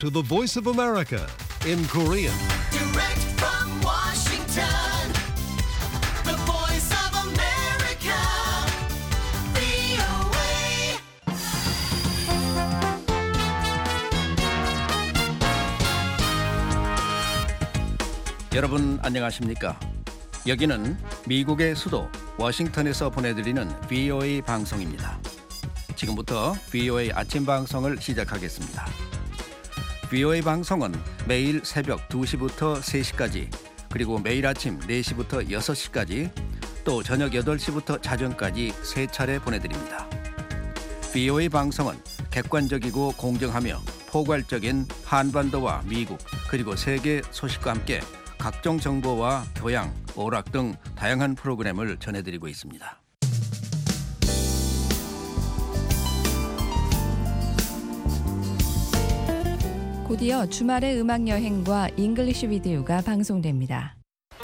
to the Voice of America in Korean. Direct from Washington, the voice of America, VOA. 여러분 안녕하십니까? 여기는 미국의 수도 워싱턴에서 보내드리는 VOA 방송입니다. 지금부터 VOA 아침 방송을 시작하겠습니다. VOA 방송은 매일 새벽 2시부터 3시까지 그리고 매일 아침 4시부터 6시까지 또 저녁 8시부터 자정까지 3차례 보내드립니다. VOA 방송은 객관적이고 공정하며 포괄적인 한반도와 미국 그리고 세계 소식과 함께 각종 정보와 교양, 오락 등 다양한 프로그램을 전해드리고 있습니다. 곧이어 주말의 음악여행과 잉글리쉬 비디오가 방송됩니다.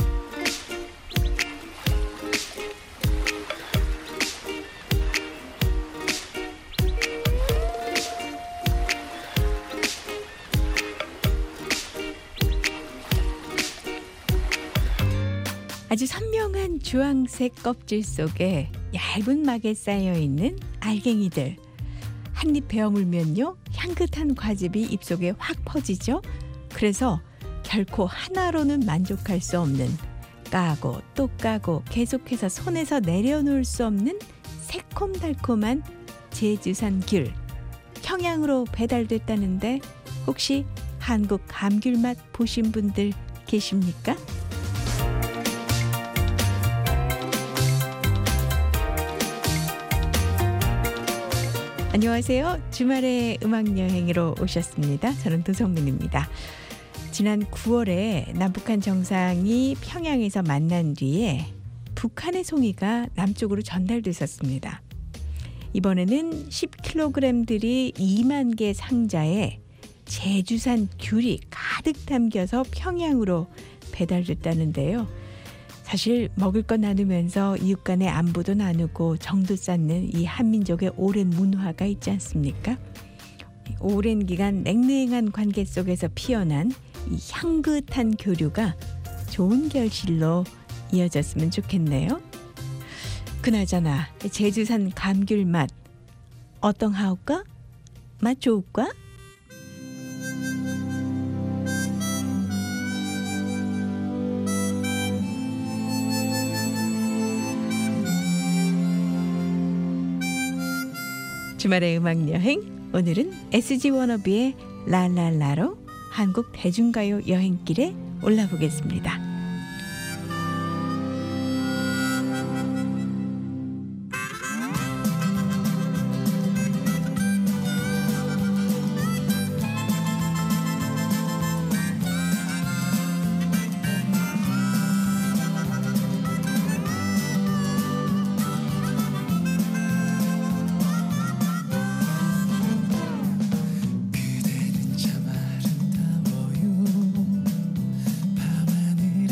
아주 선명한 주황색 껍질 속에 얇은 막에 쌓여있는 알갱이들. 한입 베어물면요 향긋한 과즙이 입속에 확 퍼지죠. 그래서 결코 하나로는 만족할 수 없는 까고 또 까고 계속해서 손에서 내려놓을 수 없는 새콤달콤한 제주산 귤 평양으로 배달됐다는데 혹시 한국 감귤 맛 보신 분들 계십니까? 안녕하세요. 주말의 음악여행으로 오셨습니다. 저는 도성민입니다. 지난 9월에 남북한 정상이 평양에서 만난 뒤에 북한의 송이가 남쪽으로 전달됐었습니다. 이번에는 10kg들이 2만 개 상자에 제주산 귤이 가득 담겨서 평양으로 배달됐다는데요. 사실 먹을 거 나누면서 이웃 간의 안부도 나누고 정도 쌓는 이 한민족의 오랜 문화가 있지 않습니까? 오랜 기간 냉랭한 관계 속에서 피어난 이 향긋한 교류가 좋은 결실로 이어졌으면 좋겠네요. 그나저나 제주산 감귤 맛 어떤하오까? 맛 좋을까? 주말의 음악여행 오늘은 SG 워너비의 랄랄라로 한국 대중가요 여행길에 올라보겠습니다. 그대는 참 아름다워요. 밤하늘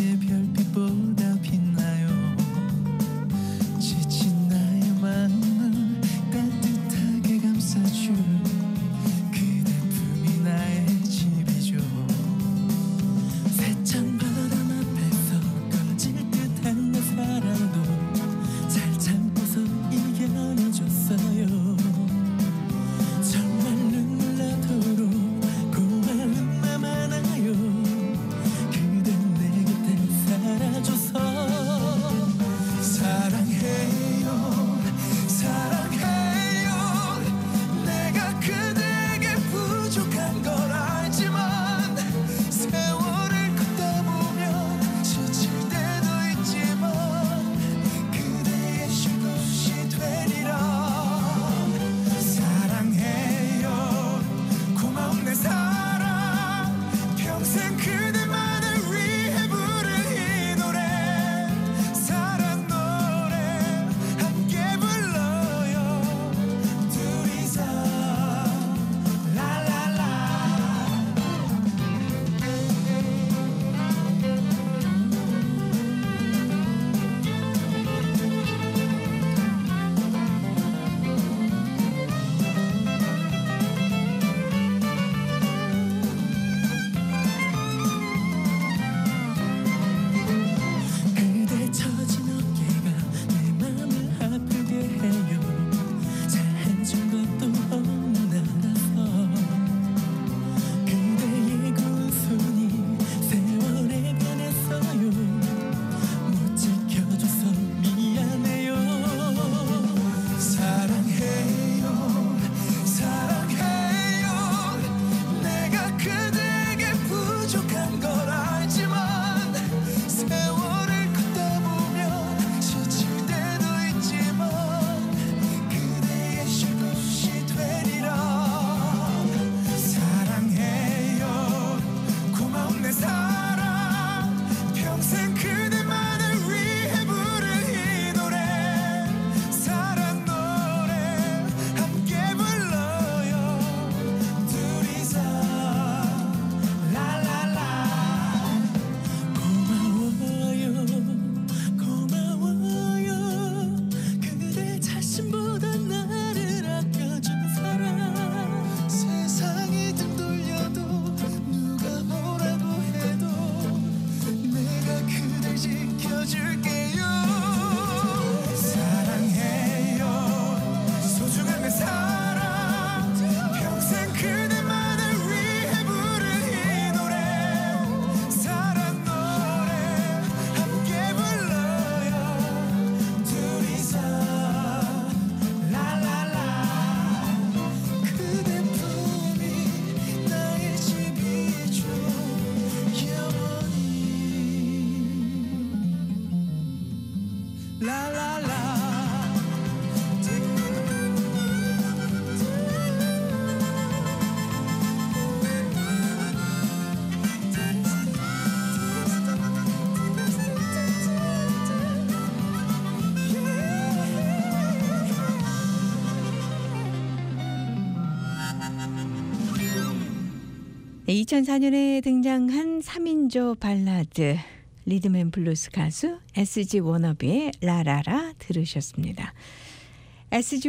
2004년에 등장한 3인조 발라드 리듬앤블루스 가수 SG 워너비의 라라라 들으셨습니다. SG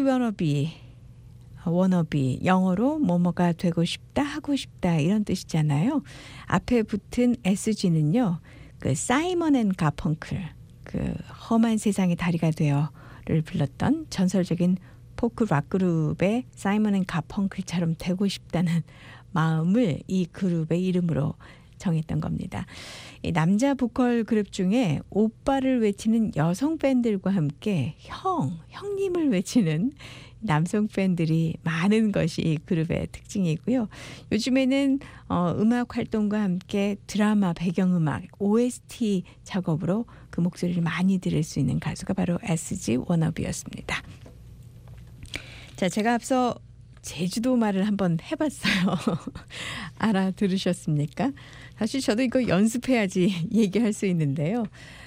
워너비 영어로 뭐뭐가 되고 싶다 하고 싶다 이런 뜻이잖아요. 앞에 붙은 SG는요. 그 사이먼 앤 가펑클 그 험한 세상의 다리가 되어를 불렀던 전설적인 포크 락 그룹의 사이먼 앤 가펑클처럼 되고 싶다는 마음을 이 그룹의 이름으로 정했던 겁니다. 이 남자 보컬 그룹 중에 오빠를 외치는 여성 팬들과 함께 형님을 외치는 남성 팬들이 많은 것이 이 그룹의 특징이고요. 요즘에는 음악 활동과 함께 드라마 배경음악 OST 작업으로 그 목소리를 많이 들을 수 있는 가수가 바로 SG 워너비였습니다. 자, 제가 앞서 제주도 말을 한번 해봤어요. 알아들으셨습니까? 사실 저도 이거 연습해야지 얘기할 수 있는데요.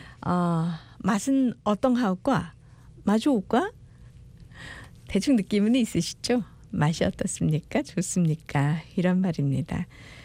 맛은 어떤하오까? 마주올까? 대충 느낌은 있으시죠? 맛이 어떻습니까? 좋습니까? 이런 말입니다.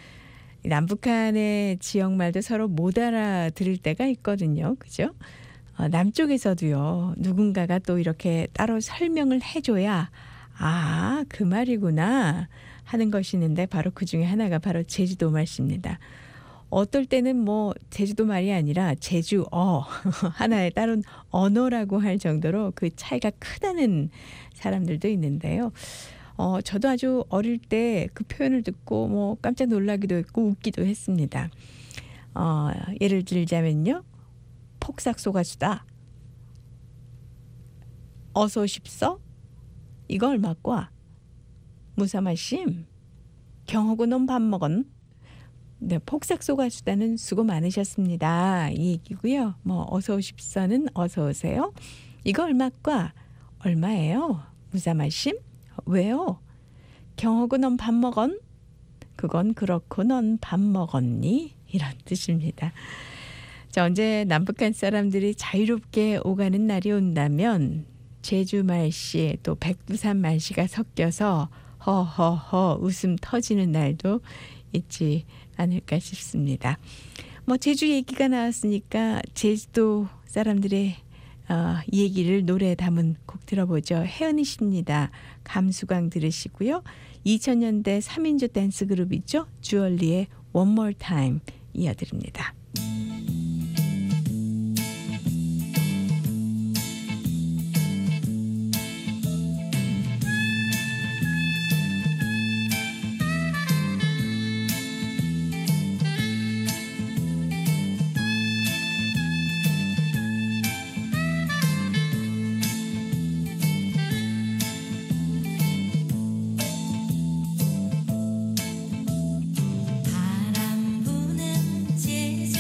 남북한의 지역말도 서로 못 알아들을 때가 있거든요. 그죠? 남쪽에서도요. 누군가가 또 이렇게 따로 설명을 해줘야 그 말이구나 하는 것이 있는데 바로 그 중에 하나가 바로 제주도 말씨입니다. 어떨 때는 뭐 제주도 말이 아니라 제주어 하나의 다른 언어라고 할 정도로 그 차이가 크다는 사람들도 있는데요. 저도 아주 어릴 때 그 표현을 듣고 뭐 깜짝 놀라기도 했고 웃기도 했습니다. 예를 들자면요. 폭삭 속아수다. 어서 오십소. 이거 얼마과? 무사마심. 경하고 넌 밥 먹은? 네, 폭삭 속아수다는 수고 많으셨습니다. 이 얘기고요. 뭐 어서 오십소는 어서 오세요. 이거 얼마과? 얼마예요? 무사마심? 왜요? 경하고 넌 밥 먹은? 그건 그렇고 넌 밥 먹었니? 이런 뜻입니다. 자, 언제 남북한 사람들이 자유롭게 오가는 날이 온다면 제주 말씨 또 백두산 말씨가 섞여서 허허허 웃음 터지는 날도 있지 않을까 싶습니다. 뭐 제주 얘기가 나왔으니까 제주도 사람들의 얘기를 노래에 담은 곡 들어보죠. 혜은이 씨입니다. 감수광 들으시고요. 2000년대 3인조 댄스 그룹이죠. 주얼리의 One More Time 이어드립니다. 바람 부는 제주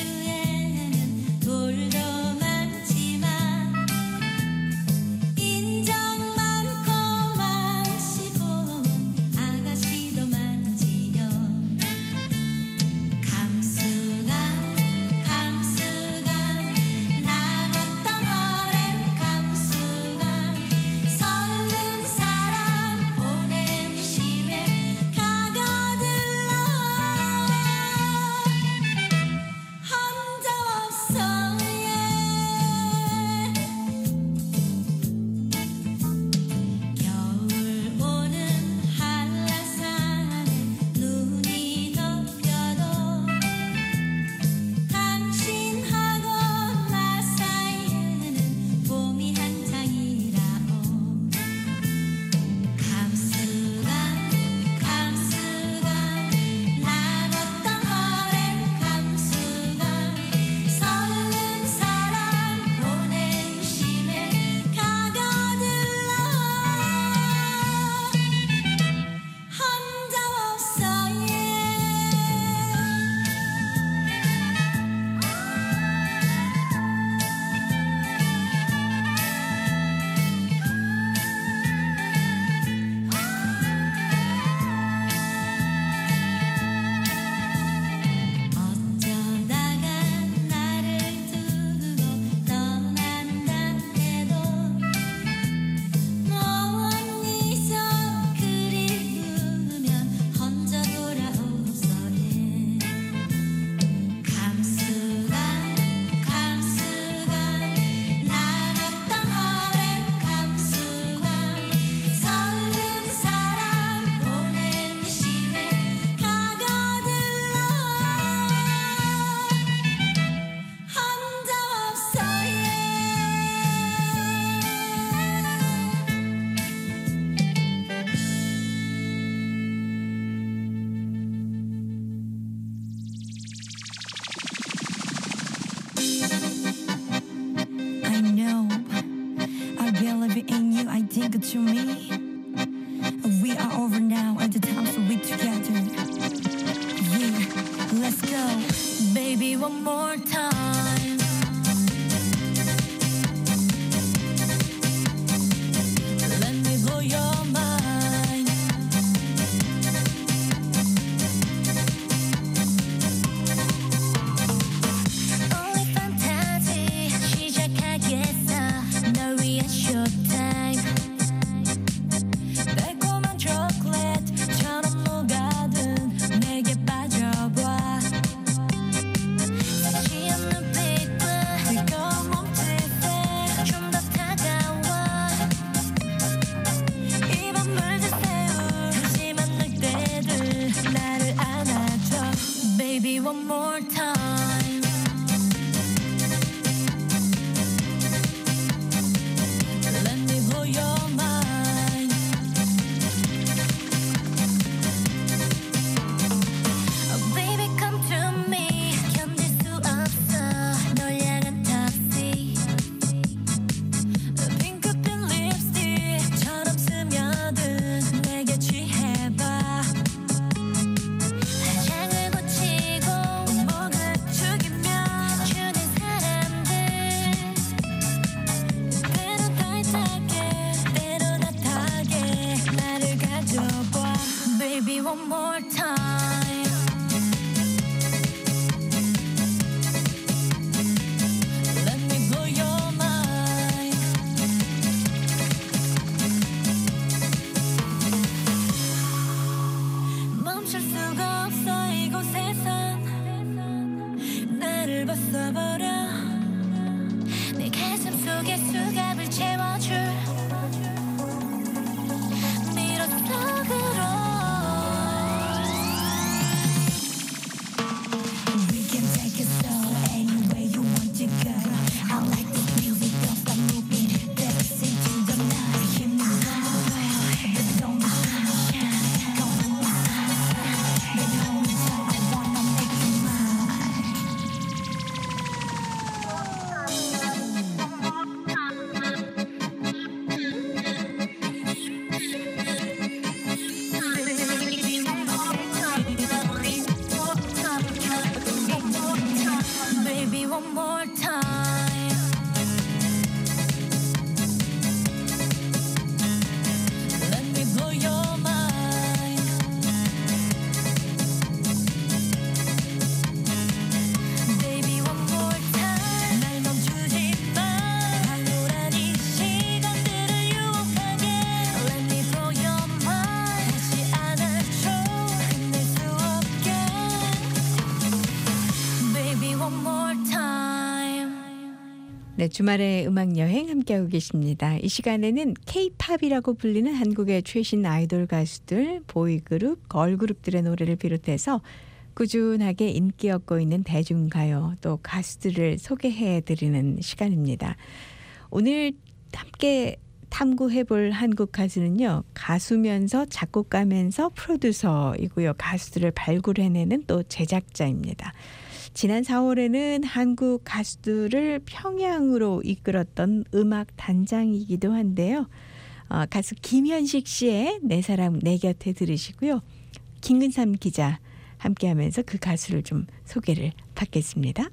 to me. We are over now at the time so we together. Yeah, let's go. Baby, one more time. Let me blow your mind. Only fantasy 시작하겠어. 널 위한 showtime. 달콤한 초콜릿처럼 녹아든 내게 빠져봐. 취한 눈빛과 뜨거운 몸짓에 좀 더 다가와. 입안 물든 새우 다시 만날 때들 나를 안아줘. Baby one more time. Let me blow your mind. Oh, baby, come to me. 견딜 수 없어. 널 향한 taxi. 핑크빛 립스틱처럼 스며든 내게 취해봐. 화장을 고치고 목을 축이며 주는 사람들. 때론 타이트하게 때론 핫하게 나를 가져봐. Baby one more time. Let me blow your mind. 멈출 수가 없어 이곳에선. 나를 벗어버려. 내 가슴 속에 수갑을 채워줄 미로턱으로. We can take it slow anywhere you want to go. I like this music, don't stop moving. Dance into the night. Give me one, but don't be shy. Come on, baby, hold me tight. I wanna make you mine. Baby, one more time. Let me blow your mind. Baby, one more time. 날 멈추지 마. 황홀한 이 시간들을 유혹하게. Let me blow your mind. 다시 안아줘. 끝낼 수 없게. Baby, one more time. 네, 주말의 음악 여행 함께하고 계십니다. 이 시간에는 K-팝이라고 불리는 한국의 최신 아이돌 가수들, 보이그룹, 걸그룹들의 노래를 비롯해서 꾸준하게 인기 얻고 있는 대중가요 또 가수들을 소개해드리는 시간입니다. 오늘 함께 탐구해볼 한국 가수는요. 가수면서 작곡가면서 프로듀서이고요. 가수들을 발굴해내는 또 제작자입니다. 지난 4월에는 한국 가수들을 평양으로 이끌었던 음악 단장이기도 한데요. 가수 김현식 씨의 내 사랑 내 곁에 들으시고요. 김근삼 기자 함께하면서 그 가수를 좀 소개를 받겠습니다.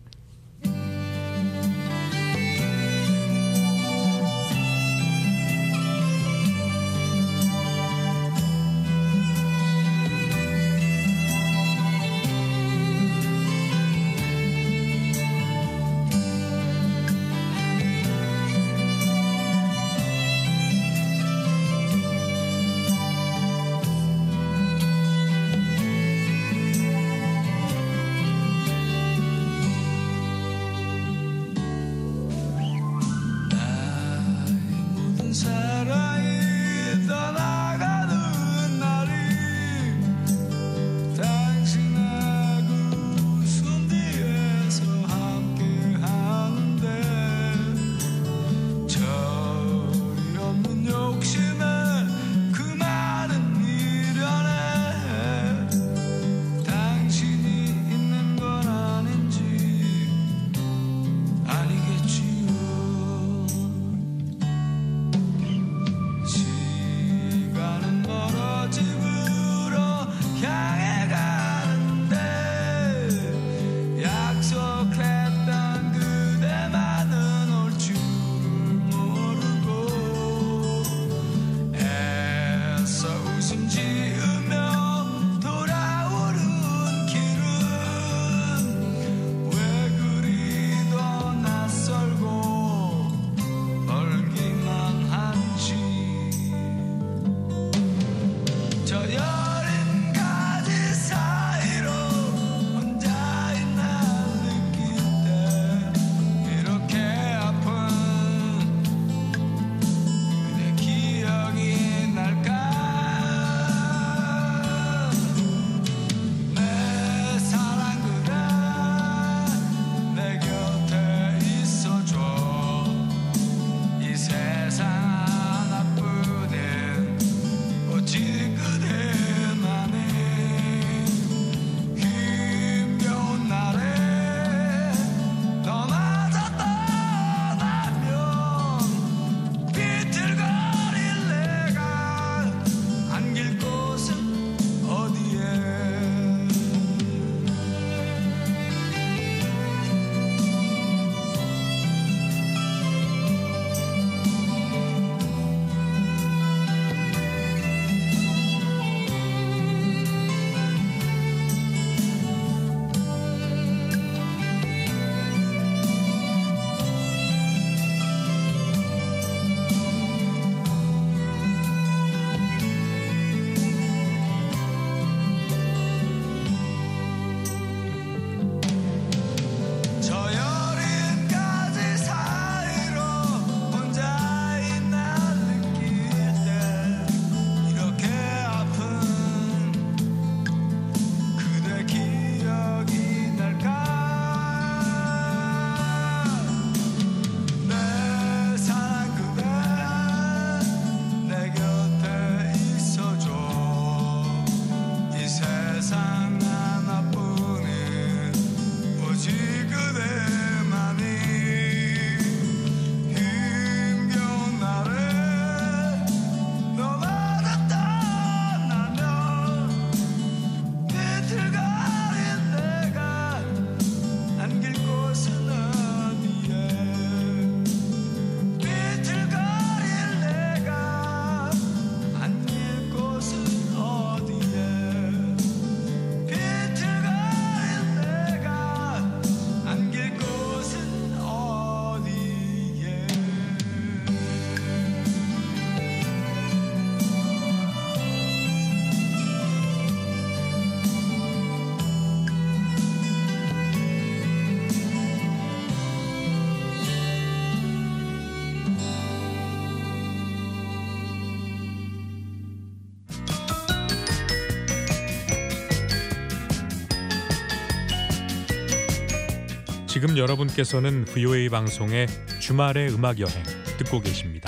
지금 여러분께서는 VOA 방송의 주말의 음악 여행 듣고 계십니다.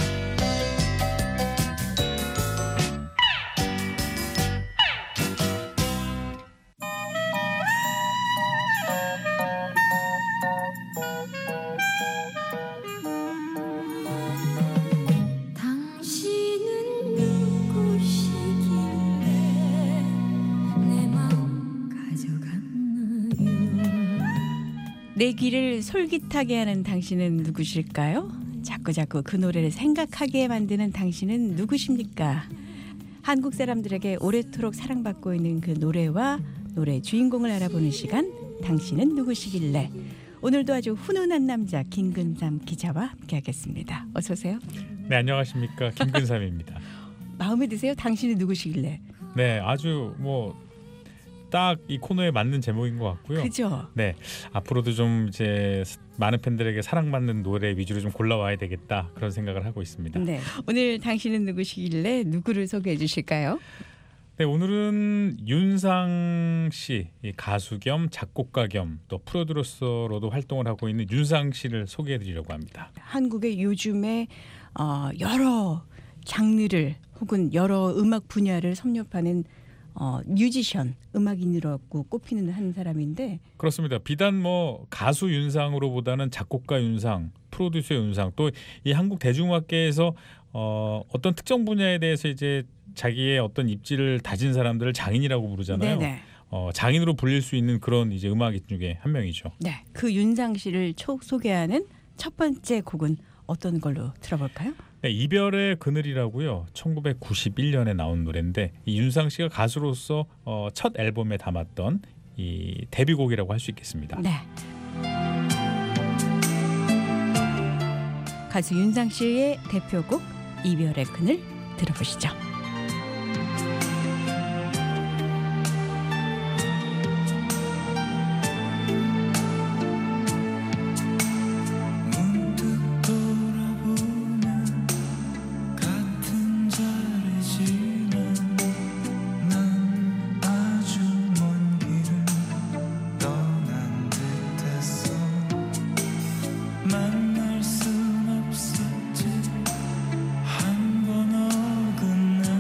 당신은 누구시길래 내 마음 가져갔나요? 내 귀를 솔깃하게 하는 당신은 누구실까요? 자꾸자꾸 그 노래를 생각하게 만드는 당신은 누구십니까? 한국 사람들에게 오래도록 사랑받고 있는 그 노래와 노래 주인공을 알아보는 시간, 당신은 누구시길래. 오늘도 아주 훈훈한 남자 김근삼 기자와 함께하겠습니다. 어서 오세요. 네, 안녕하십니까. 김근삼입니다. 마음에 드세요? 당신이 누구시길래. 네, 아주 딱 이 코너에 맞는 제목인 것 같고요. 그죠? 네, 앞으로도 좀 이제 많은 팬들에게 사랑받는 노래 위주로 좀 골라와야 되겠다 그런 생각을 하고 있습니다. 네. 오늘 당신은 누구시길래 누구를 소개해 주실까요? 네, 오늘은 윤상 씨, 이 가수 겸 작곡가 겸 또 프로듀서로도 활동을 하고 있는 윤상 씨를 소개해 드리려고 합니다. 한국의 요즘에 여러 장르를 혹은 여러 음악 분야를 섭렵하는 뮤지션, 음악인이라고 꼽히는 한 사람인데 그렇습니다. 비단 가수 윤상으로보다는 작곡가 윤상, 프로듀서 윤상, 또 이 한국 대중음악계에서 어떤 특정 분야에 대해서 이제 자기의 어떤 입지를 다진 사람들을 장인이라고 부르잖아요. 네네. 장인으로 불릴 수 있는 그런 이제 음악인 중에 한 명이죠. 네, 그 윤상 씨를 소개하는 첫 번째 곡은 어떤 걸로 들어볼까요? 네, 이별의 그늘이라고요. 1991년에 나온 노래인데 이 윤상 씨가 가수로서 첫 앨범에 담았던 이 데뷔곡이라고 할 수 있겠습니다. 네. 가수 윤상 씨의 대표곡 이별의 그늘 들어보시죠. 만날 순 없었지 한 번 어긋나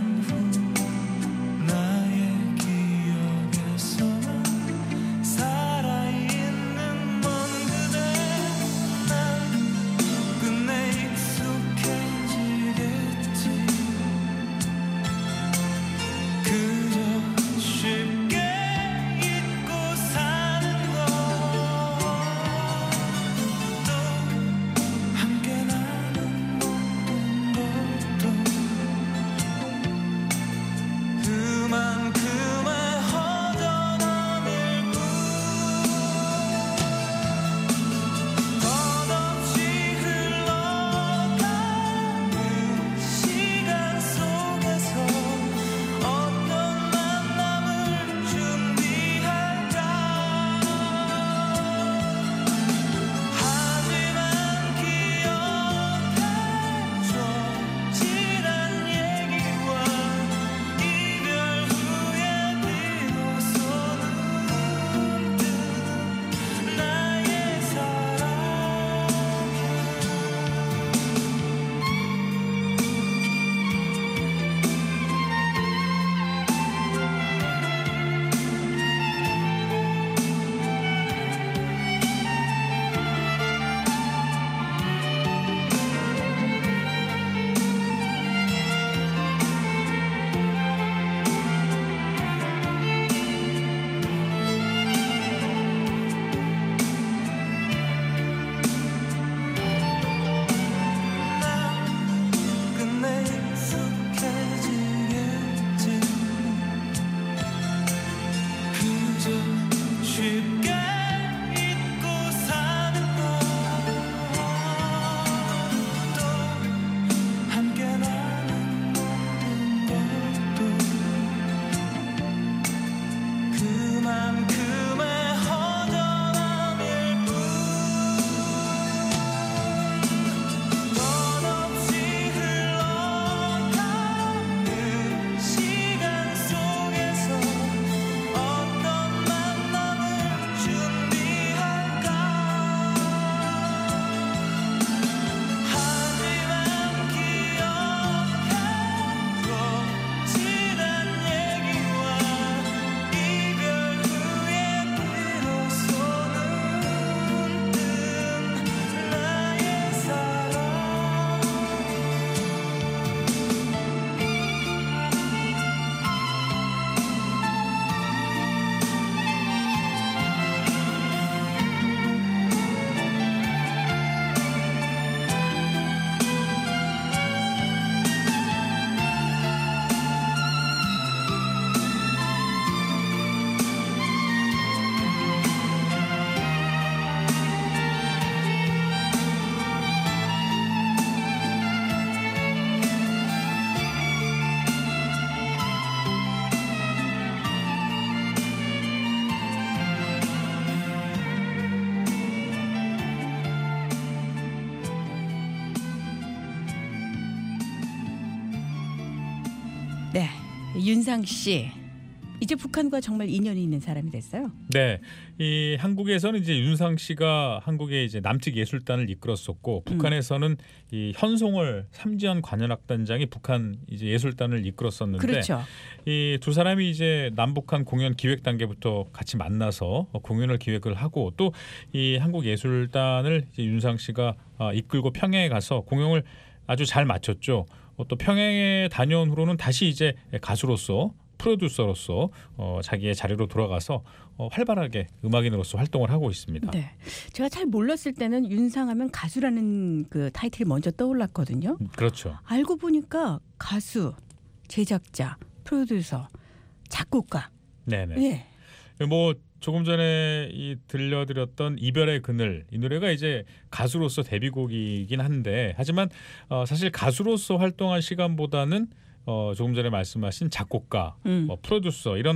윤상 씨. 이제 북한과 정말 인연이 있는 사람이 됐어요. 네, 이 한국에서는 이제 윤상 씨가 한국의 이제 남측 예술단을 이끌었었고, 북한에서는 이 현송월 삼지연 관현악단장이 북한 이제 예술단을 이끌었었는데, 그렇죠. 이 두 사람이 이제 남북한 공연 기획 단계부터 같이 만나서 공연을 기획을 하고, 또 이 한국 예술단을 이제 윤상 씨가 이끌고 평양에 가서 공연을 아주 잘 마쳤죠. 또 평양에 다녀온 후로는 다시 이제 가수로서 프로듀서로서 자기의 자리로 돌아가서 활발하게 음악인으로서 활동을 하고 있습니다. 네, 제가 잘 몰랐을 때는 윤상하면 가수라는 그 타이틀이 먼저 떠올랐거든요. 그렇죠. 알고 보니까 가수, 제작자, 프로듀서, 작곡가. 네네. 예. 뭐 조금 전에 이 들려드렸던 이별의 그늘, 이 노래가 이제 가수로서 데뷔곡이긴 한데, 하지만 사실 가수로서 활동한 시간보다는 조금 전에 말씀하신 작곡가, 프로듀서 이런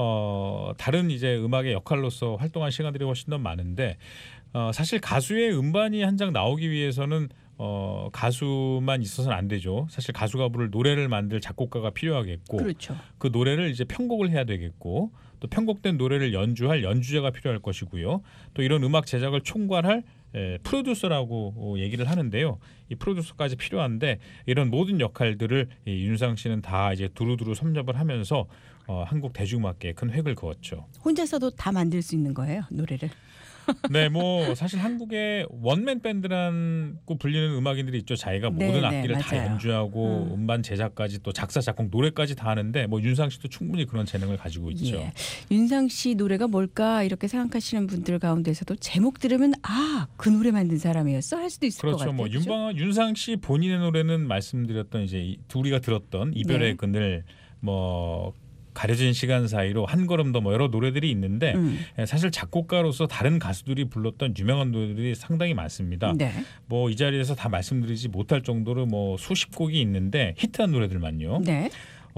다른 이제 음악의 역할로서 활동한 시간들이 훨씬 더 많은데, 사실 가수의 음반이 한 장 나오기 위해서는 가수만 있어서는 안 되죠. 사실 가수가 부를 노래를 만들 작곡가가 필요하겠고, 그렇죠. 그 노래를 이제 편곡을 해야 되겠고, 또 편곡된 노래를 연주할 연주자가 필요할 것이고요. 또 이런 음악 제작을 총괄할 프로듀서라고 얘기를 하는데요. 이 프로듀서까지 필요한데, 이런 모든 역할들을 이 윤상 씨는 다 이제 두루두루 섭렵을 하면서 한국 대중음악계에 큰 획을 그었죠. 혼자서도 다 만들 수 있는 거예요, 노래를. 네, 뭐 사실 한국의 원맨 밴드라고 불리는 음악인들이 있죠. 자기가 네, 모든 네, 악기를 다 맞아요. 연주하고 음반 제작까지 또 작사 작곡 노래까지 다 하는데, 뭐 윤상 씨도 충분히 그런 재능을 가지고 있죠. 예. 윤상 씨 노래가 뭘까 이렇게 생각하시는 분들 가운데서도 제목 들으면 그 노래 만든 사람이었어 할 수도 있을 것 그렇죠. 같아요. 뭐 그렇죠? 윤상 씨 본인의 노래는 말씀드렸던 이제 우리가 들었던 이별의 네. 그늘, 뭐 가려진 시간 사이로 한 걸음 더, 뭐 여러 노래들이 있는데, 사실 작곡가로서 다른 가수들이 불렀던 유명한 노래들이 상당히 많습니다. 네. 뭐 이 자리에서 다 말씀드리지 못할 정도로 뭐 수십 곡이 있는데 히트한 노래들만요. 네.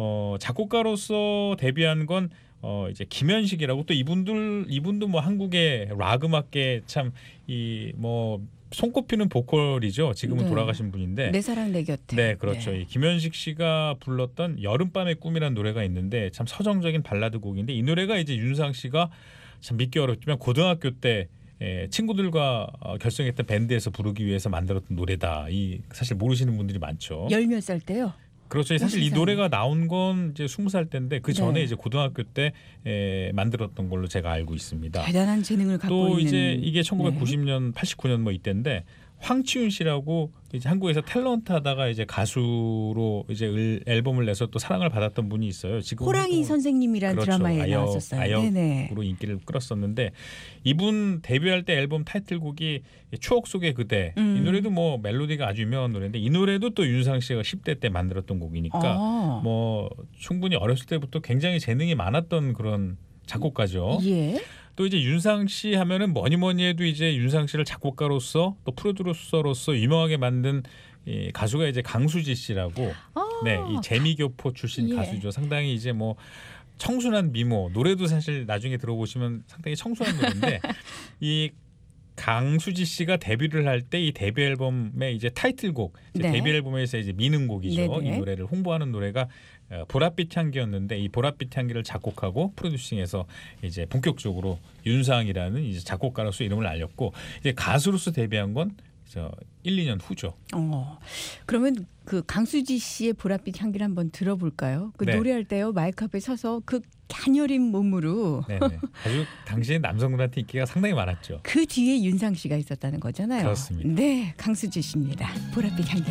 작곡가로서 데뷔한 건 이제 김현식이라고, 또 이분도 뭐 한국의 락 음악계 참 이 뭐 손꼽히는 보컬이죠. 지금은 네. 돌아가신 분인데. 내 사랑 내 곁에. 네, 그렇죠. 네. 이 김현식 씨가 불렀던 여름밤의 꿈이라는 노래가 있는데, 참 서정적인 발라드 곡인데, 이 노래가 이제 윤상 씨가 참 믿기 어렵지만 고등학교 때 친구들과 결성했던 밴드에서 부르기 위해서 만들었던 노래다. 이 사실 모르시는 분들이 많죠. 열 몇 살 때요? 그렇죠. 사실 이 세상에. 노래가 나온 건 이제 20살 때인데, 그 전에 네. 이제 고등학교 때 만들었던 걸로 제가 알고 있습니다. 대단한 재능을 갖고 또 있는. 이제 이게 네. 1990년, 89년 뭐 이때인데, 황치윤 씨라고 이제 한국에서 탤런트 하다가 이제 가수로 이제 앨범을 내서 또 사랑을 받았던 분이 있어요. 지금 호랑이 선생님이란 그렇죠. 드라마에 나왔었어요. 네네. 아역으로 인기를 끌었었는데, 이분 데뷔할 때 앨범 타이틀곡이 추억 속의 그대. 이 노래도 뭐 멜로디가 아주 유명한 노래인데, 이 노래도 또 윤상 씨가 10대 때 만들었던 곡이니까 뭐 충분히 어렸을 때부터 굉장히 재능이 많았던 그런 작곡가죠. 예. 또 이제 윤상 씨 하면은 뭐니 해도 이제 윤상 씨를 작곡가로서 또 프로듀서로서 유명하게 만든 이 가수가 이제 강수지 씨라고, 네, 이 재미교포 출신 예. 가수죠. 상당히 이제 뭐 청순한 미모, 노래도 사실 나중에 들어보시면 상당히 청순한 노래인데, 이 강수지 씨가 데뷔를 할 때 이 데뷔 앨범의 이제 타이틀곡, 이제 네. 데뷔 앨범에서 이제 미는 곡이죠. 네네. 이 노래를 홍보하는 노래가 보랏빛 향기였는데, 이 보랏빛 향기를 작곡하고 프로듀싱해서 이제 본격적으로 윤상이라는 이제 작곡가로서 이름을 알렸고, 이제 가수로서 데뷔한 건 1, 2년 후죠. 그러면 그 강수지 씨의 보랏빛 향기를 한번 들어볼까요? 그 네. 노래할 때요, 마이크 앞에 서서 그 가녀린 몸으로 네네. 아주 당시에 남성들한테 인기가 상당히 많았죠. 그 뒤에 윤상 씨가 있었다는 거잖아요. 그렇습니다. 네, 강수지 씨입니다. 보랏빛 향기.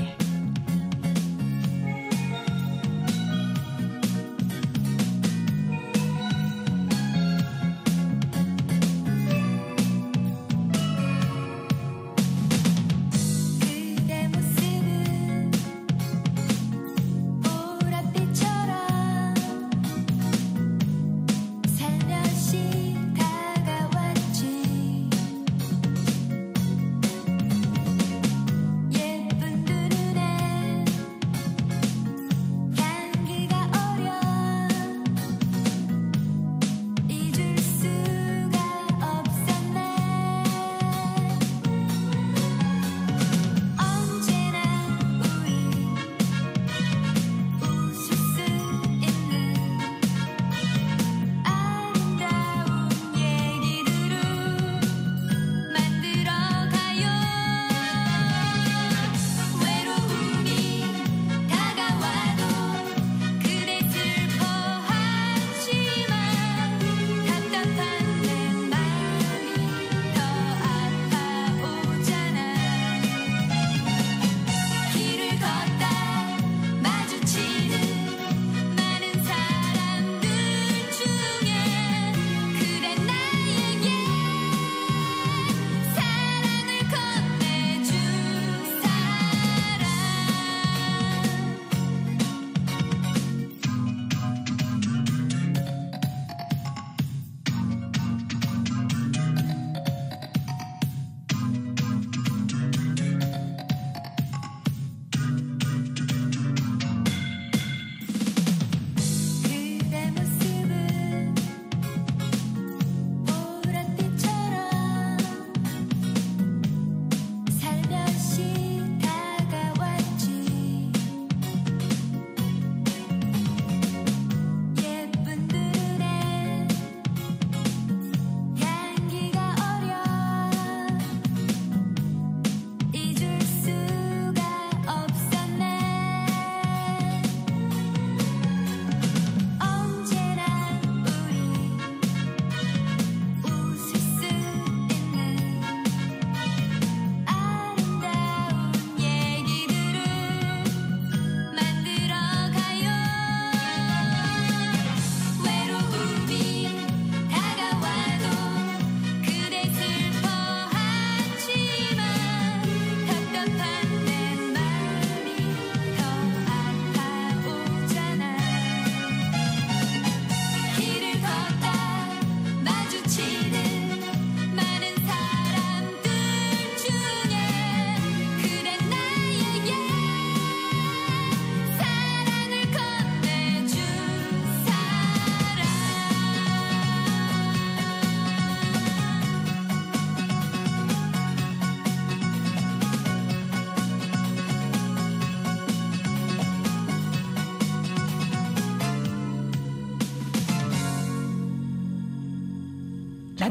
그대 모습은 보랏빛처럼 살며시 다가왔지. 예쁜 두 눈에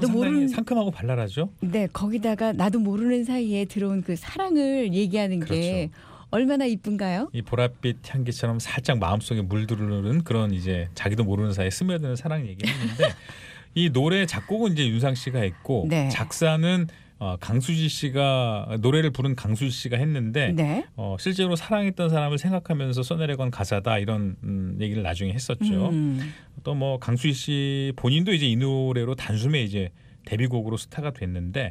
나도 상당히 모르는 상큼하고 발랄하죠. 네, 거기다가 나도 모르는 사이에 들어온 그 사랑을 얘기하는 게 얼마나 이쁜가요? 이 보랏빛 향기처럼 살짝 마음속에 물들는 그런 이제 자기도 모르는 사이에 스며드는 사랑 얘기를 했는데 이 노래 작곡은 이제 윤상 씨가 했고 네. 작사는 강수지 씨가 노래를 부른 강수지 씨가 했는데 네. 실제로 사랑했던 사람을 생각하면서 써내려간 가사다 이런 얘기를 나중에 했었죠. 또 뭐 강수지 씨 본인도 이제 이 노래로 단숨에 이제 데뷔곡으로 스타가 됐는데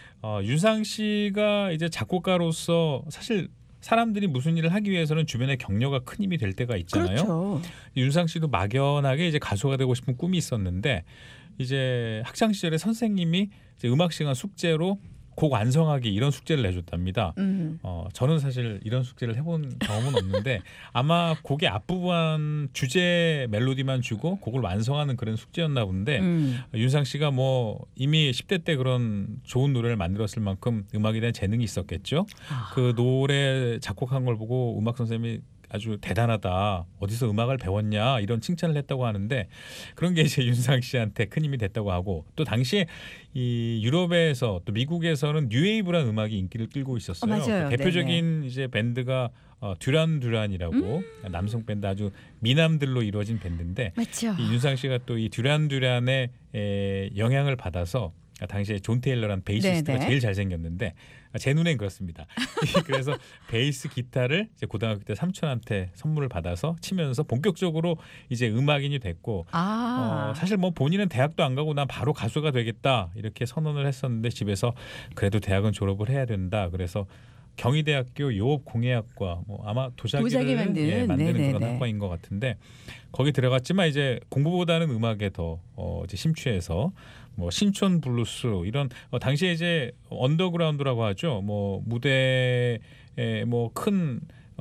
윤상 씨가 이제 작곡가로서 사실 사람들이 무슨 일을 하기 위해서는 주변에 격려가 큰 힘이 될 때가 있잖아요. 그렇죠. 윤상 씨도 막연하게 이제 가수가 되고 싶은 꿈이 있었는데 이제 학창 시절에 선생님이 이제 음악 시간 숙제로 곡 완성하기 이런 숙제를 내줬답니다. 저는 사실 이런 숙제를 해본 경험은 없는데 아마 곡의 앞부분 주제 멜로디만 주고 곡을 완성하는 그런 숙제였나 본데 윤상 씨가 뭐 이미 10대 때 그런 좋은 노래를 만들었을 만큼 음악에 대한 재능이 있었겠죠. 그 노래 작곡한 걸 보고 음악 선생님이 아주 대단하다. 어디서 음악을 배웠냐 이런 칭찬을 했다고 하는데 그런 게 이제 윤상 씨한테 큰 힘이 됐다고 하고 또 당시에 이 유럽에서 또 미국에서는 뉴웨이브라는 음악이 인기를 끌고 있었어요. 맞아요. 그 대표적인 이제 밴드가 듀란 듀란이라고 남성 밴드 아주 미남들로 이루어진 밴드인데 맞죠. 이 윤상 씨가 또 이 듀란 듀란의 영향을 받아서 당시에 존 테일러란 베이시스트가 네네. 제일 잘생겼는데 제 눈엔 그렇습니다. 그래서 베이스 기타를 이제 고등학교 때 삼촌한테 선물을 받아서 치면서 본격적으로 이제 음악인이 됐고 사실 뭐 본인은 대학도 안 가고 난 바로 가수가 되겠다 이렇게 선언을 했었는데 집에서 그래도 대학은 졸업을 해야 된다. 그래서 경희대학교 요업공예학과 뭐 아마 도자기를 만드는 만드는 네네네. 그런 학과인 것 같은데 거기 들어갔지만 이제 공부보다는 음악에 더 이제 심취해서 뭐 신촌 블루스 이런 당시에 이제 언더그라운드라고 하죠. 뭐 무대에 뭐 큰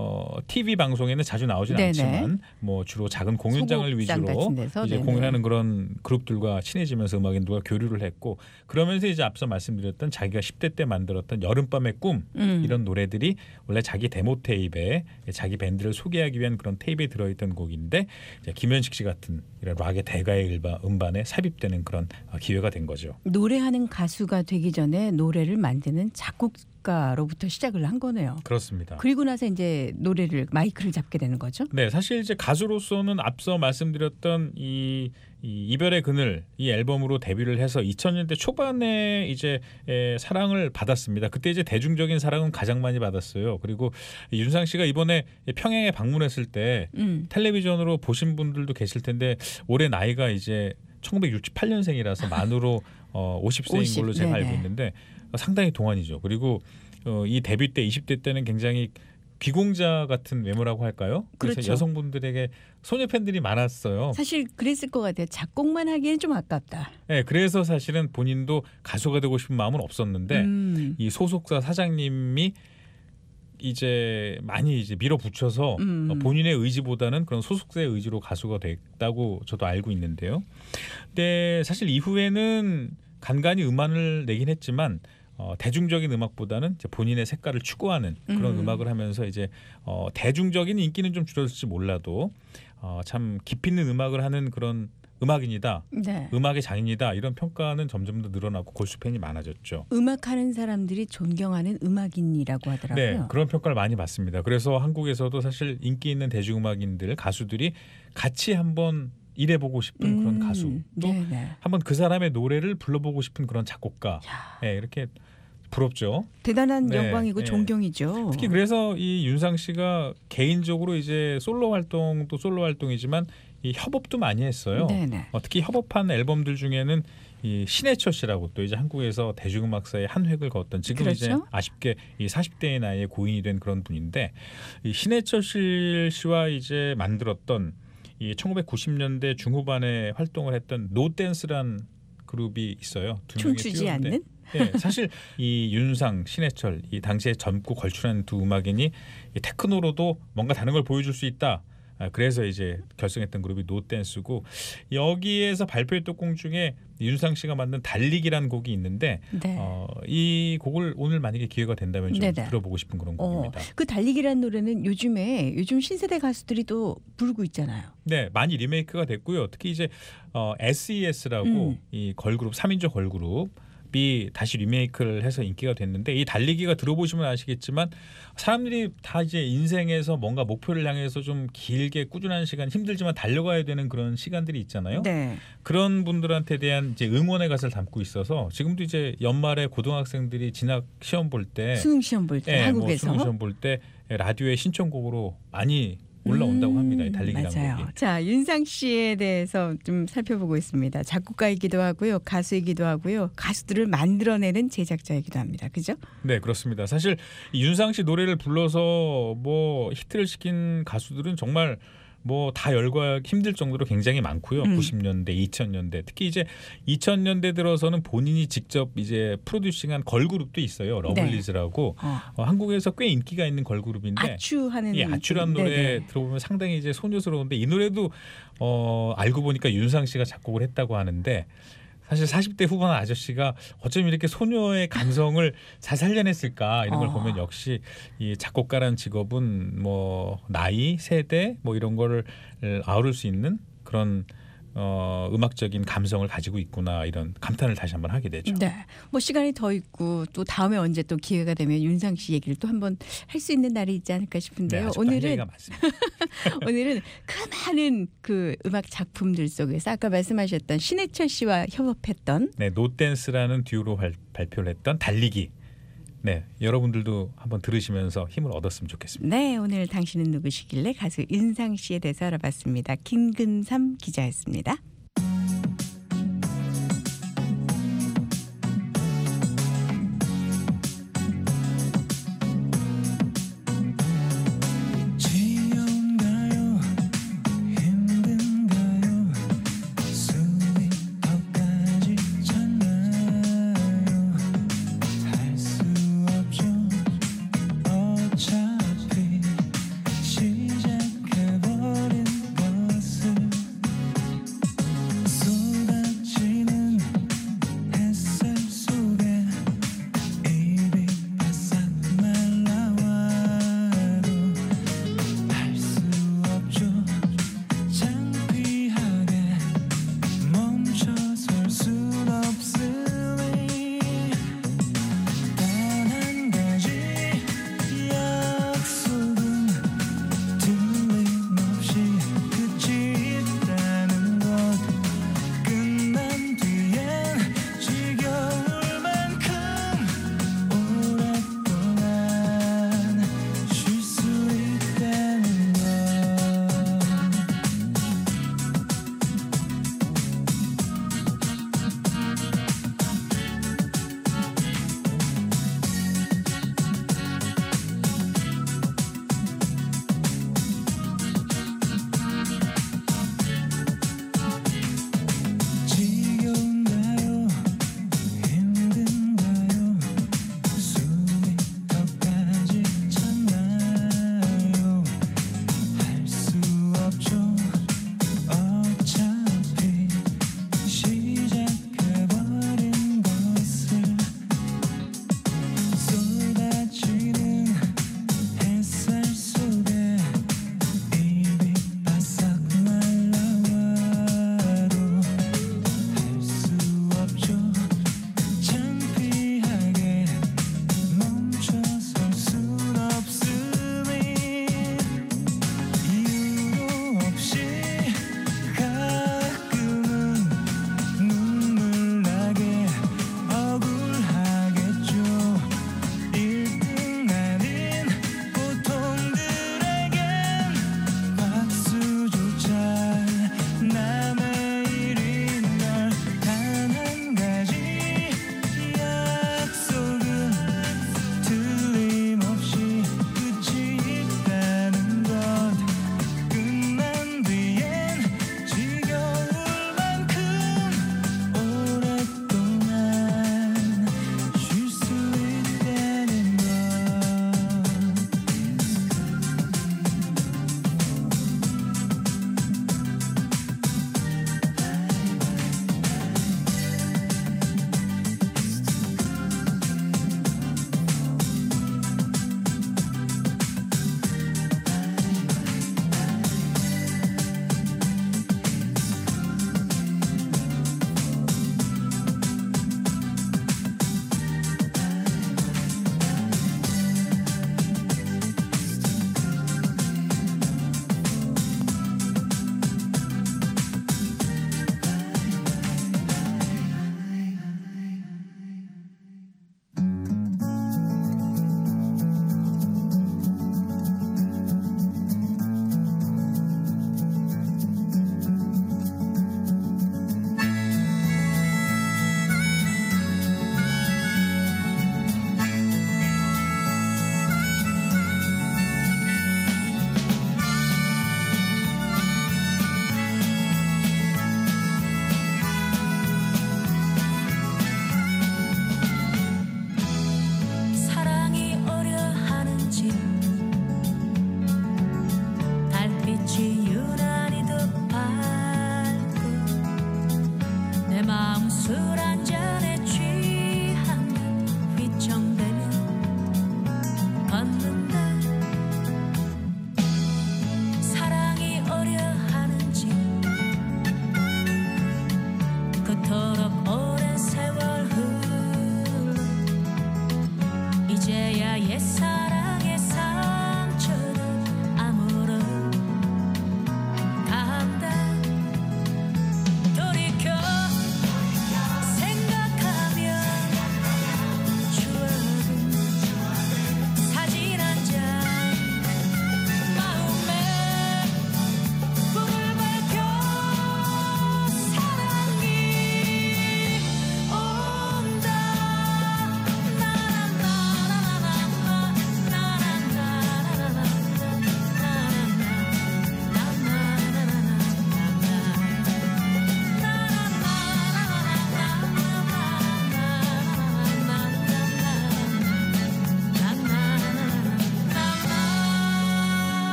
TV 방송에는 자주 나오진 네네. 않지만 뭐 주로 작은 공연장을 소극장 위주로 같은 데서, 이제 네네. 공연하는 그런 그룹들과 친해지면서 음악인들과 교류를 했고 그러면서 이제 앞서 말씀드렸던 자기가 10대 때 만들었던 여름밤의 꿈 이런 노래들이 원래 자기 데모 테이프에 자기 밴드를 소개하기 위한 그런 테이프에 들어있던 곡인데 이제 김현식 씨 같은 이런 락의 대가의 음반에 삽입되는 그런 기회가 된 거죠. 노래하는 가수가 되기 전에 노래를 만드는 작곡가로부터 시작을 한 거네요. 그렇습니다. 그리고 나서 이제 노래를 마이크를 잡게 되는 거죠. 네, 사실 이제 가수로서는 앞서 말씀드렸던 이 이별의 그늘 이 앨범으로 데뷔를 해서 2000년대 초반에 이제 사랑을 받았습니다. 그때 이제 대중적인 사랑은 가장 많이 받았어요. 그리고 윤상 씨가 이번에 평양에 방문했을 때 텔레비전으로 보신 분들도 계실 텐데 올해 나이가 이제 1968년생이라서 만으로 50세인 50, 걸로 제가 네네. 알고 있는데 상당히 동안이죠. 그리고 이 데뷔 때 20대 때는 굉장히 귀공자 같은 외모라고 할까요? 그래서 그렇죠. 여성분들에게 소녀 팬들이 많았어요. 사실 그랬을 것 같아요. 작곡만 하기엔 좀 아깝다. 네, 그래서 사실은 본인도 가수가 되고 싶은 마음은 없었는데 이 소속사 사장님이 이제 많이 이제 밀어붙여서 본인의 의지보다는 그런 소속사의 의지로 가수가 됐다고 저도 알고 있는데요. 근데 사실 이후에는 간간히 음반을 내긴 했지만 대중적인 음악보다는 이제 본인의 색깔을 추구하는 그런 음악을 하면서 이제 대중적인 인기는 좀 줄었을지 몰라도 참 깊이 있는 음악을 하는 그런 음악인이다. 네. 음악의 장인이다. 이런 평가는 점점 더 늘어나고 골수 팬이 많아졌죠. 음악하는 사람들이 존경하는 음악인이라고 하더라고요. 네, 그런 평가를 많이 받습니다. 그래서 한국에서도 사실 인기 있는 대중음악인들, 가수들이 같이 한번 일해보고 싶은 그런 가수, 또 네네. 한번 그 사람의 노래를 불러보고 싶은 그런 작곡가, 네, 이렇게 부럽죠. 대단한 네, 영광이고 네. 존경이죠. 특히 그래서 이 윤상 씨가 개인적으로 이제 솔로 활동도 솔로 활동이지만 이 협업도 많이 했어요. 네네. 특히 협업한 앨범들 중에는 이 신해철 씨라고 또 이제 한국에서 대중음악사에 한 획을 그었던 지금 그렇죠. 이제 아쉽게 이 40대의 나이에 고인이 된 그런 분인데 이 신해철 씨와 이제 만들었던 이 1990년대 중후반에 활동을 했던 노댄스란 그룹이 있어요. 두 명의 춤추지 듀오인데 않는? 네, 사실 이 윤상, 신해철 이 당시에 젊고 걸출한 두 음악인이 이 테크노로도 뭔가 다른 걸 보여줄 수 있다. 그래서 이제 결성했던 그룹이 노댄스고 여기에서 발표했던 곡 중에 윤상 씨가 만든 달리기라는 곡이 있는데 네. 이 곡을 오늘 만약에 기회가 된다면 좀 네네. 들어보고 싶은 그런 곡입니다. 그 달리기라는 노래는 요즘 신세대 가수들이 또 부르고 있잖아요. 네, 많이 리메이크가 됐고요. 특히 이제 SES라고 이 걸그룹 3인조 걸그룹이 다시 리메이크를 해서 인기가 됐는데 이 달리기가 들어보시면 아시겠지만 사람들이 다 이제 인생에서 뭔가 목표를 향해서 좀 길게 꾸준한 시간 힘들지만 달려가야 되는 그런 시간들이 있잖아요. 네. 그런 분들한테 대한 이제 응원의 가사를 담고 있어서 지금도 이제 연말에 고등학생들이 진학 시험 볼 때 수능 시험 볼 때 한국에서 수능 시험 볼 때 라디오에 신청곡으로 많이 올라온다고 합니다. 이 달리기라는 맞아요. 곡이. 자, 윤상 씨에 대해서 좀 살펴보고 있습니다. 작곡가이기도 하고요. 가수이기도 하고요. 가수들을 만들어내는 제작자이기도 합니다. 그죠? 네, 그렇습니다. 사실 이 윤상 씨 노래를 불러서 뭐 히트를 시킨 가수들은 정말 뭐 다 열거하기 힘들 정도로 굉장히 많고요. 90년대, 2000년대, 특히 이제 2000년대 들어서는 본인이 직접 이제 프로듀싱한 걸그룹도 있어요. 러블리즈라고 한국에서 꽤 인기가 있는 걸그룹인데 아추하는 이 아추라는 노래 네네. 들어보면 상당히 이제 소녀스러운데 이 노래도 알고 보니까 윤상 씨가 작곡을 했다고 하는데 사실 40대 후반 아저씨가 어쩜 이렇게 소녀의 감성을 잘 살려냈을까 이런 걸 보면 역시 이 작곡가라는 직업은 뭐 나이, 세대 뭐 이런 거를 아우를 수 있는 그런 음악적인 감성을 가지고 있구나 이런 감탄을 다시 한번 하게 되죠. 네. 뭐 시간이 더 있고 또 다음에 언제 또 기회가 되면 윤상 씨 얘기를 또 한번 할 수 있는 날이 있지 않을까 싶은데요. 네, 아직도 할 오늘은 얘기가 많습니다. 오늘은 그 많은 그 음악 작품들 속에서 아까 말씀하셨던 신해철 씨와 협업했던 네, 노댄스라는 듀오로 발표를 했던 달리기. 네, 여러분들도 한번 들으시면서 힘을 얻었으면 좋겠습니다. 네, 오늘 당신은 누구시길래 가수 윤상 씨에 대해서 알아봤습니다. 김근삼 기자였습니다. 지겨운가요? 힘든가요? 숨이 턱까지 찼나요? 할 수 없죠. 어차피 시작해버린 것을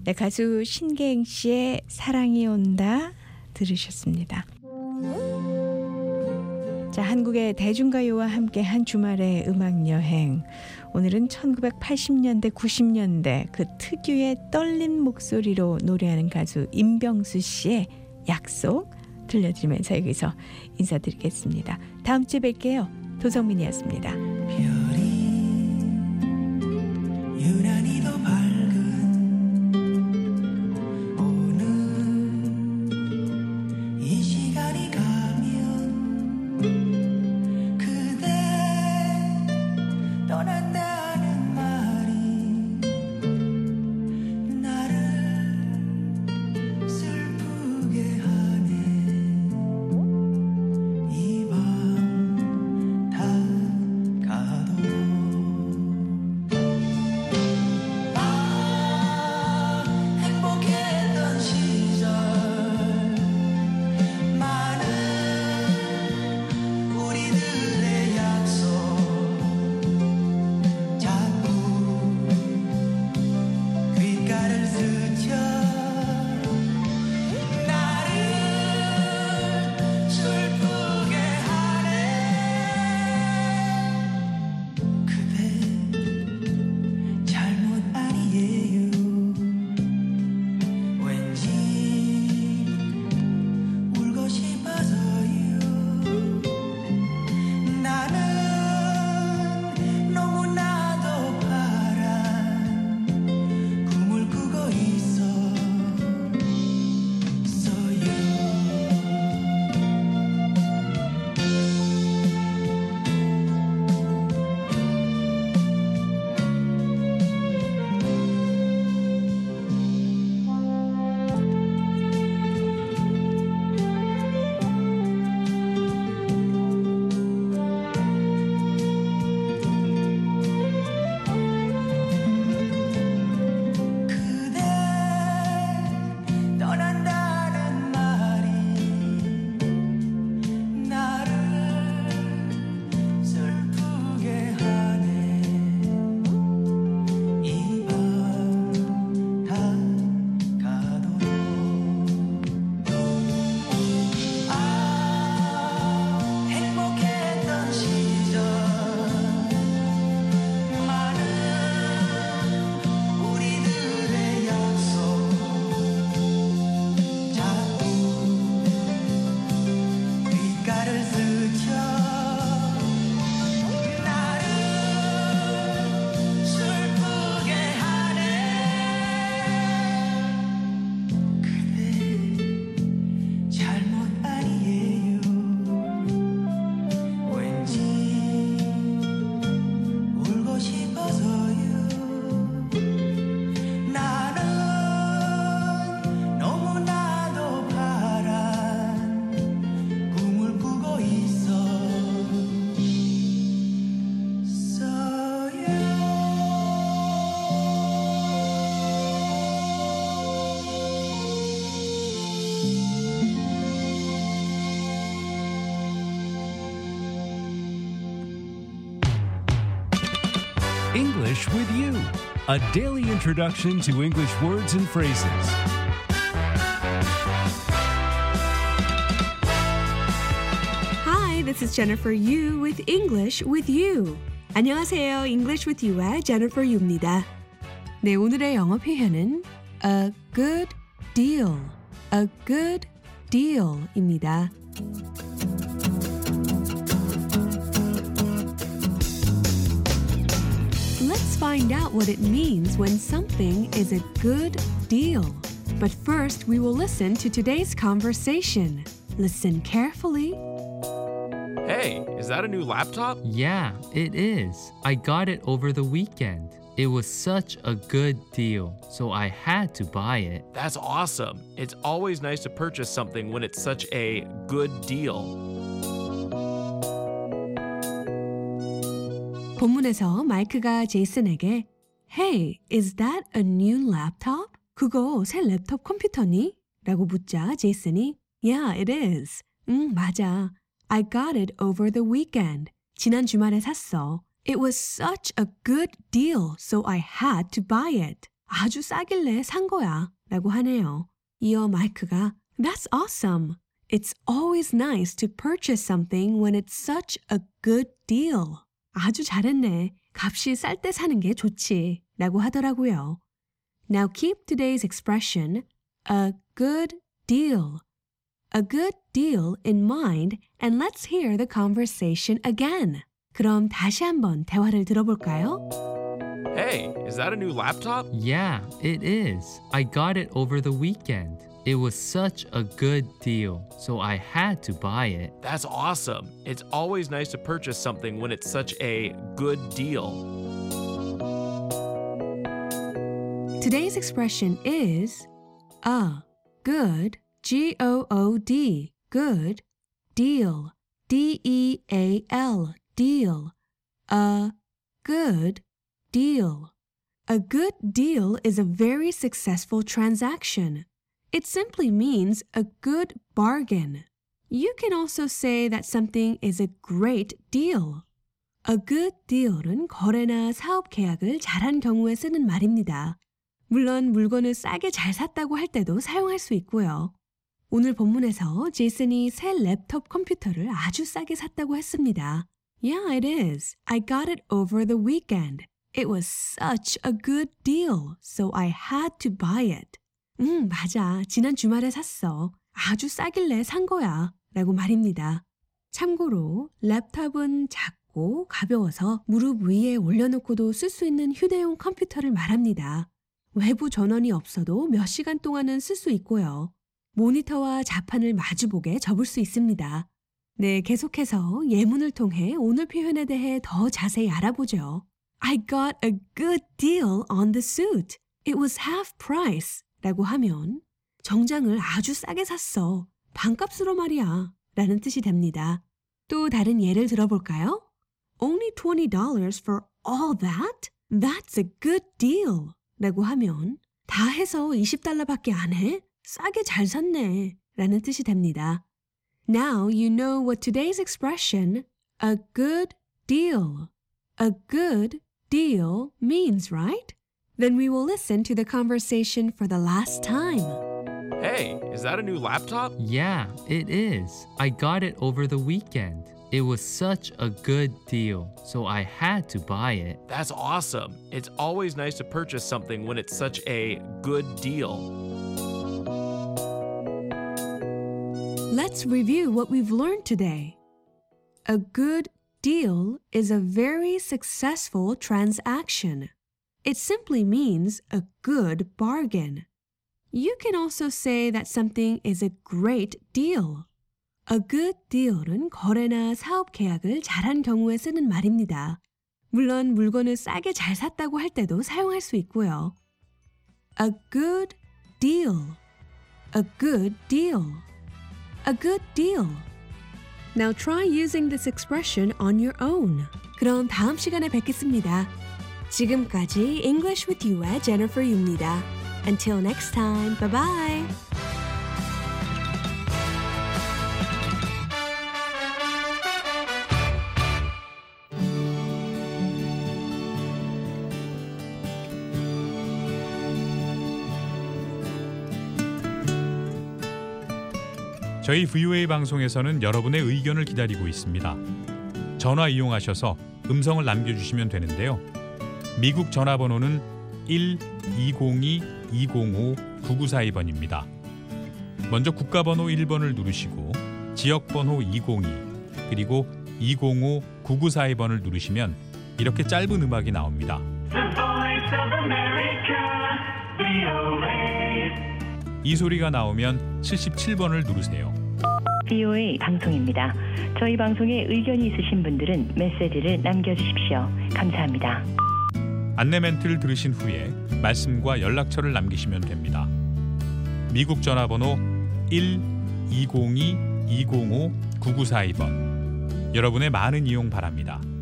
네, 가수 신계행 씨의 사랑이 온다 들으셨습니다. 자, 한국의 대중가요와 함께한 주말의 음악여행. 오늘은 1980년대, 90년대 그 특유의 떨린 목소리로 노래하는 가수 임병수 씨의 약속 들려드리면서 여기서 인사드리겠습니다. 다음 주에 뵐게요. 도성민이었습니다. 별이 유난히 더 밝은 오늘 이 시간이 가면 그대 떠난다는 말이 나를 슬프게 하네. 이 밤 다 가도록 행복했던 시절 많은 우리들의 약속 자꾸 귓가를 스쳐 나를 슬프게 하네. 그대 잘못 아니에요. 왠지 울고 싶어서요. 나는 너무나도 파란 꿈을 꾸고 있었어요. 그대 떠난다는 말이 나를 슬프게 하네. 이 밤 다 가도록 행복했던 시절 많은 우리들의 약속 자꾸 귓가를 스쳐 나를 슬프게 하네. 그대 잘못 아니에요. 왠지 울고 싶어서요. 나는 너무나도 파란 꿈을 꾸고 English with You, a daily introduction to English words and phrases. Hi, this is Jennifer Yu with English with You. 안녕하세요. English with You의 Jennifer Yu입니다. 네, 오늘의 영어 표현은 a good deal. A good deal입니다. Let's find out what it means when something is a good deal. But first, we will listen to today's conversation. Listen carefully. Hey, is that a new laptop? Yeah, it is. I got it over the weekend. It was such a good deal, so I had to buy it. That's awesome. It's always nice to purchase something when it's such a good deal. 본문에서 마이크가 제이슨에게 Hey, is that a new laptop? 그거 새 랩톱 컴퓨터니? 라고 묻자 제이슨이 Yeah, it is. 맞아. I got it over the weekend. 지난 주말에 샀어. It was such a good deal, so I had to buy it. 아주 싸길래 산 거야 라고 하네요. 이어 마이크가 That's awesome. It's always nice to purchase something when it's such a good deal. 아주 잘했네. 값이 쌀 때 사는 게 좋지 라고 하더라고요. Now keep today's expression a good deal. A good deal in mind and let's hear the conversation again. 그럼 다시 한번 대화를 들어볼까요? Hey, is that a new laptop? Yeah, it is. I got it over the weekend. It was such a good deal, so I had to buy it. That's awesome. It's always nice to purchase something when it's such a good deal. Today's expression is a good, G-O-O-D, good, deal, D-E-A-L, deal, a good deal. A good deal is a very successful transaction. It simply means a good bargain. You can also say that something is a great deal. A good deal은 거래나 사업 계약을 잘한 경우에 쓰는 말입니다. 물론 물건을 싸게 잘 샀다고 할 때도 사용할 수 있고요. 오늘 본문에서 제이슨이 새 랩톱 컴퓨터를 아주 싸게 샀다고 했습니다. Yeah, it is. I got it over the weekend. It was such a good deal, so I had to buy it. 맞아. 지난 주말에 샀어. 아주 싸길래 산 거야. 라고 말입니다. 참고로 랩톱은 작고 가벼워서 무릎 위에 올려놓고도 쓸 수 있는 휴대용 컴퓨터를 말합니다. 외부 전원이 없어도 몇 시간 동안은 쓸 수 있고요. 모니터와 자판을 마주보게 접을 수 있습니다. 네, 계속해서 예문을 통해 오늘 표현에 대해 더 자세히 알아보죠. I got a good deal on the suit. It was half price. 라고 하면 정장을 아주 싸게 샀어. 반값으로 말이야. 라는 뜻이 됩니다. 또 다른 예를 들어볼까요? Only $20 for all that? That's a good deal. 라고 하면 다 해서 $20밖에 안 해? 싸게 잘 샀네. 라는 뜻이 됩니다. Now you know what today's expression, a good deal means, right? Then we will listen to the conversation for the last time. Hey, is that a new laptop? Yeah, it is. I got it over the weekend. It was such a good deal, so I had to buy it. That's awesome. It's always nice to purchase something when it's such a good deal. Let's review what we've learned today. A good deal is a very successful transaction. It simply means a good bargain. You can also say that something is a great deal. A good deal은 거래나 사업 계약을 잘한 경우에 쓰는 말입니다. 물론 물건을 싸게 잘 샀다고 할 때도 사용할 수 있고요. A good deal. A good deal. A good deal. Now try using this expression on your own. 그럼 다음 시간에 뵙겠습니다. 지금까지 English with You의 Jennifer Yu입니다. Until next time, bye-bye! 저희 VOA 방송에서는 여러분의 의견을 기다리고 있습니다. 전화 이용하셔서 음성을 남겨주시면 되는데요. 미국 전화번호는 1-202-205-9942번입니다. 먼저 국가번호 1번을 누르시고 지역번호 202 그리고 205-9942번을 누르시면 이렇게 짧은 음악이 나옵니다. 이 소리가 나오면 77번을 누르세요. VOA 방송입니다. 저희 방송에 의견이 있으신 분들은 메시지를 남겨주십시오. 감사합니다. 안내 멘트를 들으신 후에 말씀과 연락처를 남기시면 됩니다. 미국 전화번호 1-202-205-9942번. 여러분의 많은 이용 바랍니다.